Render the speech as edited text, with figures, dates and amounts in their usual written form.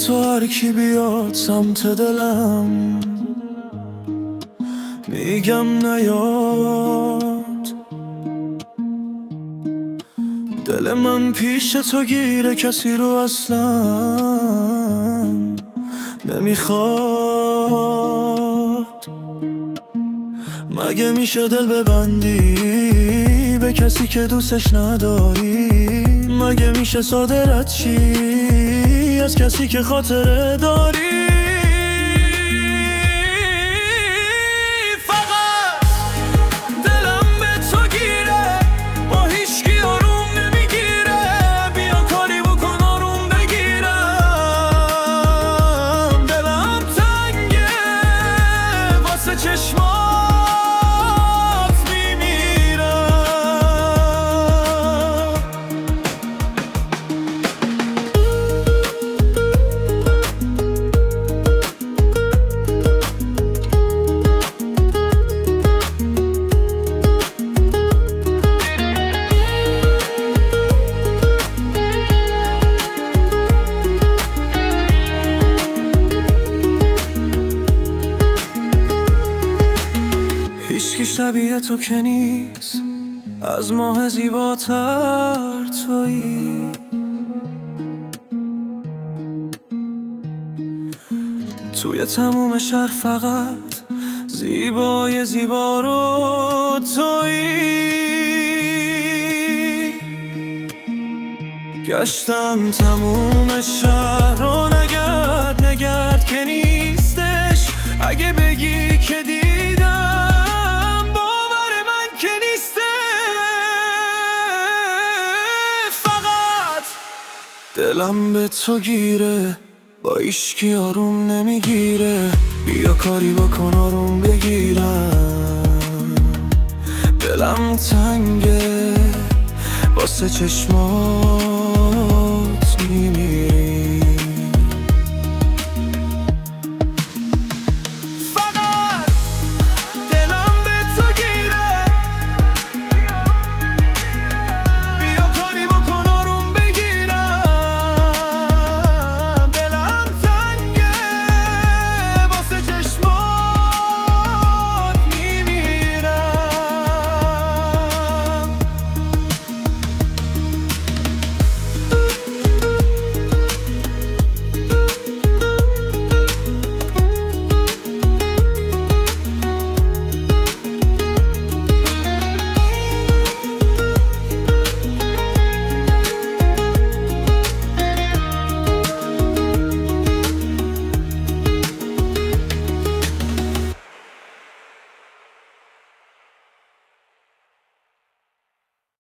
تو هر کی بیاد سمت دلم میگم نیاد. دل من پیش تو گیره کسی رو اصلا نمیخواد. مگه میشه دل ببندی به کسی که دوستش نداری؟ مگه میشه ساده رد چی از کسی که خاطره داری؟ فقط دلم به تو گیره، با هیچکی آروم نمیگیره. بیا کاری بکن آروم بگیرم. دلم تنگه واسه چشمات هیچکی شبیه تو که نیست، از ماه زیباتر تویی. توی تموم شهر فقط زیبای زیبا رو تویی. گشتم تموم شهر رو نگرد نگرد که نیستش. اگه بگی که دیدم باور من که نیستش. فقط دلم به تو گیره، با ایشکی آروم نمیگیره. بیا کاری بکن آروم بگیرم. دلم تنگه واسه چشمات میمیری.